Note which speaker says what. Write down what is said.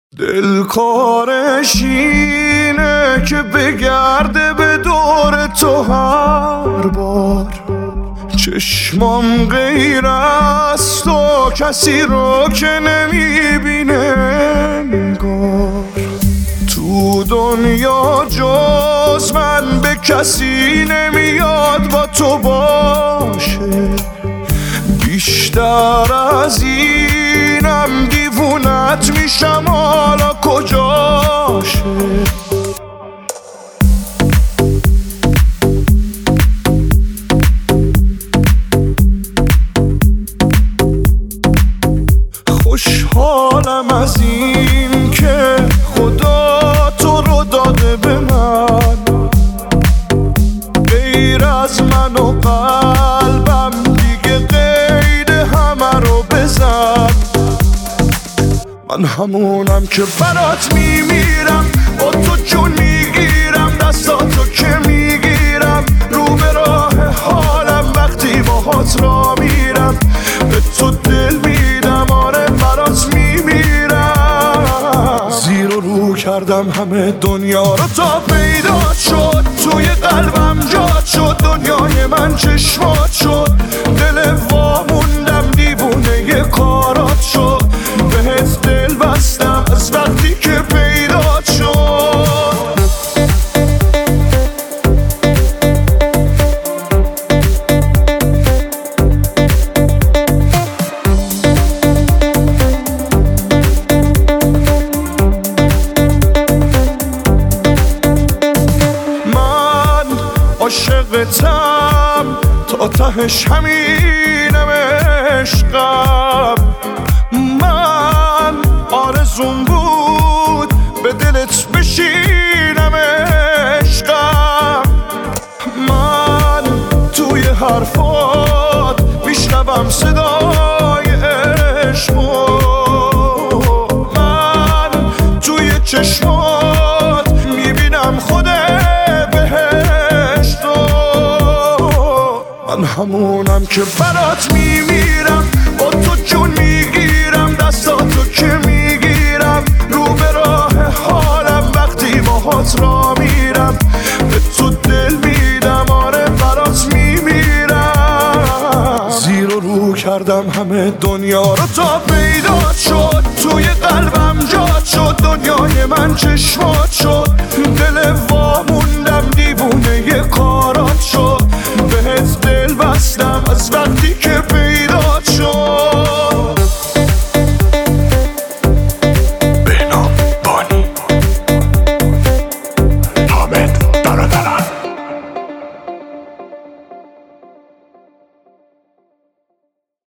Speaker 1: دل کارش اینه که بگرده به دور تو هر بار، چشمام غیر از تو کسی رو که نمیبینه انگار. تو دنیا جز من به کسی نمیاد با تو باشه، بیشتر از اینم دیوونت میشم حالا کجاشه. خوشحالم از این که خدا تو رو داده به من، غیر از من و قلبم دیگه قید همه رو بزن. من همونم که برات میمیرم، با تو جون میگیرم، دستاتو که میگیرم، رو به راه حالم وقتی باهات را میرم، به تو دل میدم، آره برات میمیرم. زیر و رو کردم همه دنیا رو تا پیدا شد، توی قلبم جات شد، دنیای من چشمات شد، دل واموندم دیوونه ی کارات شد، بهت دل بستم از وقتی که پیدا شد. من عاشقتم تا تهش همینم عشقم، من آرزوم بود به دلت بشینم عشقم، من توی حرفات میشنوم صدای عشقو، من توی چشمات میبینم خود بهشتو. من همونم که برات میمیرم، با تو جون میگیرم،